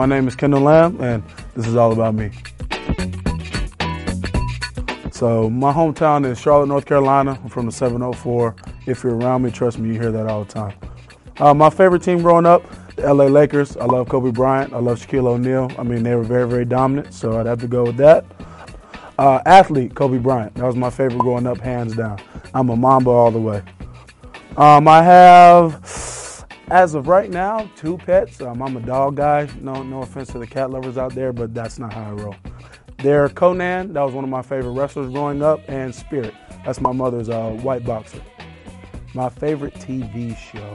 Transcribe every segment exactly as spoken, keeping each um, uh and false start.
My name is Kendall Lamb, and this is all about me. So my hometown is Charlotte, North Carolina. I'm from the seven oh four. If you're around me, trust me, you hear that all the time. Uh, my favorite team growing up, the L A Lakers. I love Kobe Bryant. I love Shaquille O'Neal. I mean, they were very, very dominant, so I'd have to go with that. Uh, athlete, Kobe Bryant. That was my favorite growing up, hands down. I'm a Mamba all the way. Um, I have, as of right now, two pets. Um, I'm a dog guy. No, no offense to the cat lovers out there, but that's not how I roll. They're Conan. That was one of my favorite wrestlers growing up, and Spirit. That's my mother's uh, white boxer. My favorite T V show.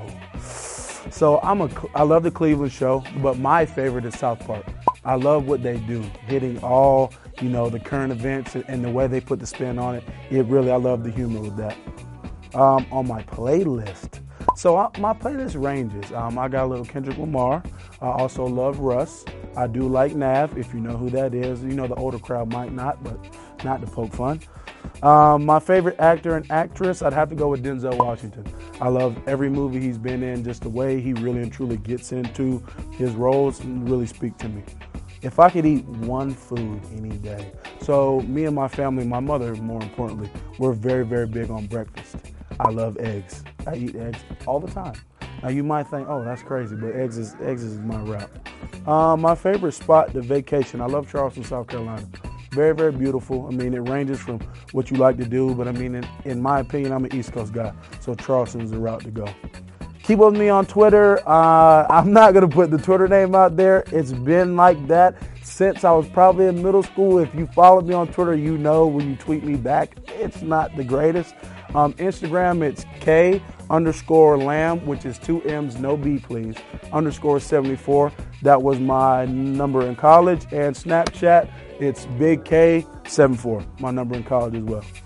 So I'm a, I love the Cleveland show, but my favorite is South Park. I love what they do, hitting all, you know, the current events and the way they put the spin on it. It really, I love the humor with that. Um, on my playlist, so I, my playlist ranges. Um, I got a little Kendrick Lamar. I also love Russ. I do like Nav, if you know who that is. You know, the older crowd might not, but not to poke fun. Um, my favorite actor and actress, I'd have to go with Denzel Washington. I love every movie he's been in, just the way he really and truly gets into his roles and really speak to me. If I could eat one food any day, so me and my family, my mother more importantly, we're very, very big on breakfast. I love eggs. I eat eggs all the time. Now you might think, oh, that's crazy, but eggs is eggs is my route. Um, my favorite spot to vacation, I love Charleston, South Carolina. Very, very beautiful. I mean, it ranges from what you like to do, but I mean, in, in my opinion, I'm an East Coast guy, so Charleston is the route to go. Keep up with me on Twitter. Uh, I'm not going to put the Twitter name out there. It's been like that since I was probably in middle school. If you follow me on Twitter, you know when you tweet me back, it's not the greatest. Um, Instagram, it's K underscore Lamb, which is two M's, no B, please, underscore seventy-four. That was my number in college. And Snapchat, it's Big K seventy-four, my number in college as well.